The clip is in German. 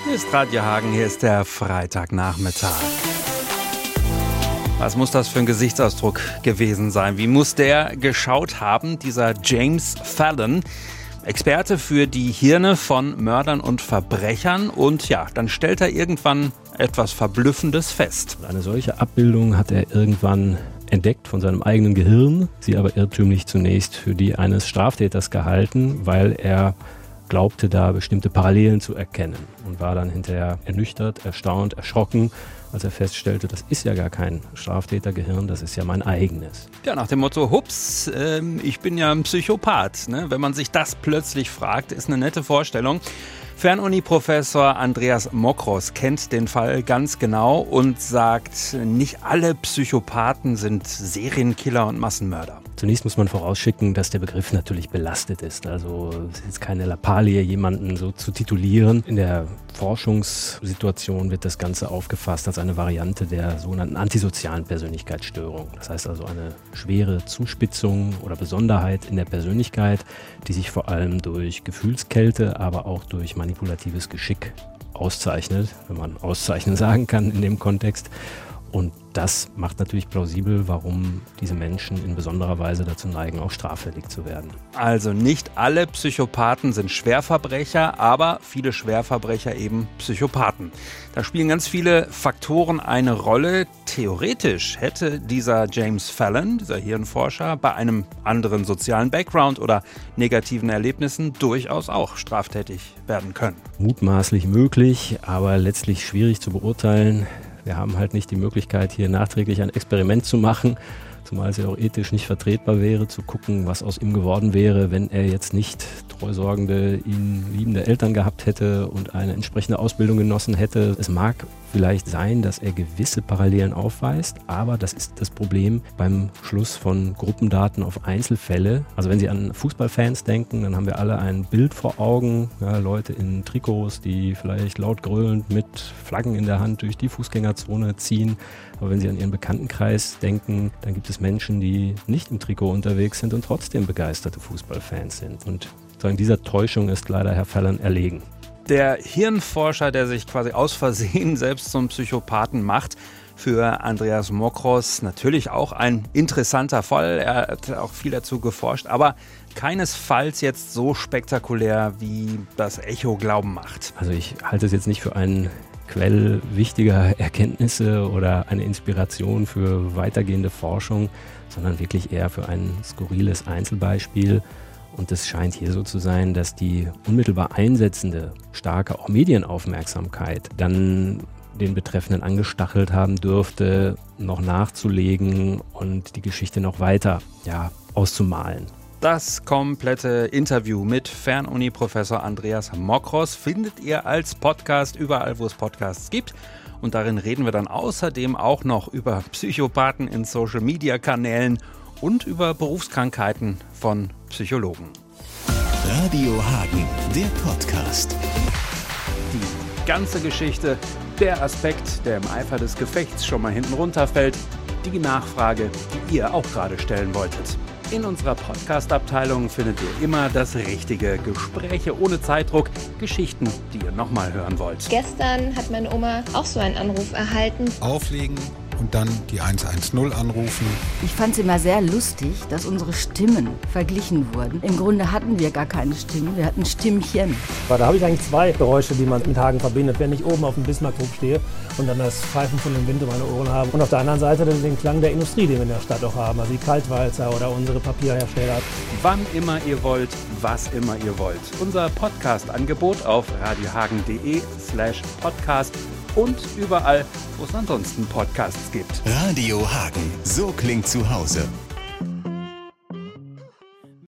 Hier ist Radio Hagen, hier ist der Freitagnachmittag. Was muss das für ein Gesichtsausdruck gewesen sein? Wie muss der geschaut haben, dieser James Fallon? Experte für die Hirne von Mördern und Verbrechern. Und ja, dann stellt er irgendwann etwas Verblüffendes fest. Eine solche Abbildung hat er irgendwann entdeckt von seinem eigenen Gehirn, sie aber irrtümlich zunächst für die eines Straftäters gehalten, weil er glaubte, da bestimmte Parallelen zu erkennen und war dann hinterher ernüchtert, erstaunt, erschrocken, als er feststellte, das ist ja gar kein Straftätergehirn, das ist ja mein eigenes. Ja, nach dem Motto, hups, ich bin ja ein Psychopath. Ne? Wenn man sich das plötzlich fragt, ist eine nette Vorstellung. Fernuni-Professor Andreas Mokros kennt den Fall ganz genau und sagt, nicht alle Psychopathen sind Serienkiller und Massenmörder. Zunächst muss man vorausschicken, dass der Begriff natürlich belastet ist. Also es ist jetzt keine Lappalie, jemanden so zu titulieren. In der Forschungssituation wird das Ganze aufgefasst als eine Variante der sogenannten antisozialen Persönlichkeitsstörung. Das heißt also eine schwere Zuspitzung oder Besonderheit in der Persönlichkeit, die sich vor allem durch Gefühlskälte, aber auch durch manipulatives Geschick auszeichnet, wenn man auszeichnen sagen kann in dem Kontext. Und das macht natürlich plausibel, warum diese Menschen in besonderer Weise dazu neigen, auch straffällig zu werden. Also nicht alle Psychopathen sind Schwerverbrecher, aber viele Schwerverbrecher eben Psychopathen. Da spielen ganz viele Faktoren eine Rolle. Theoretisch hätte dieser James Fallon, dieser Hirnforscher, bei einem anderen sozialen Background oder negativen Erlebnissen durchaus auch straftätig werden können. Mutmaßlich möglich, aber letztlich schwierig zu beurteilen. Wir haben halt nicht die Möglichkeit, hier nachträglich ein Experiment zu machen, zumal es ja auch ethisch nicht vertretbar wäre, zu gucken, was aus ihm geworden wäre, wenn er jetzt nicht treusorgende, ihn liebende Eltern gehabt hätte und eine entsprechende Ausbildung genossen hätte. Es mag vielleicht sein, dass er gewisse Parallelen aufweist, aber das ist das Problem beim Schluss von Gruppendaten auf Einzelfälle. Also wenn Sie an Fußballfans denken, dann haben wir alle ein Bild vor Augen, ja, Leute in Trikots, die vielleicht laut grölend mit Flaggen in der Hand durch die Fußgängerzone ziehen. Aber wenn Sie an Ihren Bekanntenkreis denken, dann gibt es Menschen, die nicht im Trikot unterwegs sind und trotzdem begeisterte Fußballfans sind. Und dieser Täuschung ist leider Herr Fallon erlegen. Der Hirnforscher, der sich quasi aus Versehen selbst zum Psychopathen macht, für Andreas Mokros natürlich auch ein interessanter Fall. Er hat auch viel dazu geforscht, aber keinesfalls jetzt so spektakulär, wie das Echo glauben macht. Also ich halte es jetzt nicht für einen Quell wichtiger Erkenntnisse oder eine Inspiration für weitergehende Forschung, sondern wirklich eher für ein skurriles Einzelbeispiel. Und es scheint hier so zu sein, dass die unmittelbar einsetzende, starke auch Medienaufmerksamkeit dann den Betreffenden angestachelt haben dürfte, noch nachzulegen und die Geschichte noch weiter auszumalen. Das komplette Interview mit Fernuni-Professor Andreas Mokros findet ihr als Podcast überall, wo es Podcasts gibt. Und darin reden wir dann außerdem auch noch über Psychopathen in Social-Media-Kanälen und über Berufskrankheiten von Psychologen. Radio Hagen, der Podcast. Die ganze Geschichte, der Aspekt, der im Eifer des Gefechts schon mal hinten runterfällt, die Nachfrage, die ihr auch gerade stellen wolltet. In unserer Podcast-Abteilung findet ihr immer das Richtige. Gespräche ohne Zeitdruck, Geschichten, die ihr nochmal hören wollt. Gestern hat meine Oma auch so einen Anruf erhalten. Auflegen und dann die 110 anrufen. Ich fand es immer sehr lustig, dass unsere Stimmen verglichen wurden. Im Grunde hatten wir gar keine Stimmen, wir hatten Stimmchen. Da habe ich eigentlich zwei Geräusche, die man mit Hagen verbindet. Wenn ich oben auf dem Bismarckhof stehe und dann das Pfeifen von dem Wind um meine Ohren habe. Und auf der anderen Seite dann den Klang der Industrie, den wir in der Stadt auch haben. Also die Kaltwalzer oder unsere Papierhersteller. Wann immer ihr wollt, was immer ihr wollt. Unser Podcast-Angebot auf radiohagen.de/podcast und überall, wo es ansonsten Podcasts gibt. Radio Hagen, so klingt zu Hause.